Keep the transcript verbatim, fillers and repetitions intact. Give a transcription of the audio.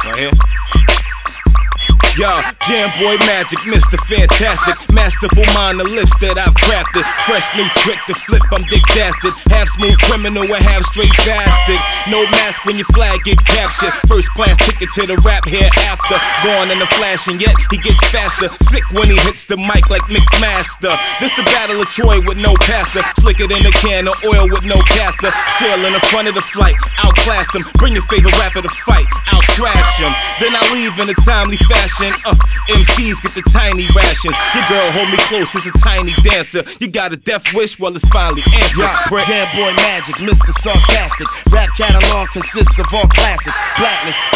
Right here. Yo, Jam Boy Magic, Mister Fantastic, masterful mind, the list that I've crafted. Fresh new trick to flip, I'm Dick Dastard. Half smooth criminal and half straight bastard. No mask when your flag get captured. First class ticket to the rap hereafter. Gone in a flash and yet he gets faster. Sick when he hits the mic like Mix Master. This the battle of Troy with no pastor. Slicker than a can of oil with no caster. Chill in the front of the flight, outclass him. Bring your favorite rapper to fight, I'll trash him. Then I leave in a timely fashion. Uh, M Cs get the tiny rations. Your girl hold me close, it's a tiny dancer. You got a death wish, well it's finally answered. Yeah, Jam Boy Magic, Mister Sarcastic. Rap catalog consists of all classics. Blacklist,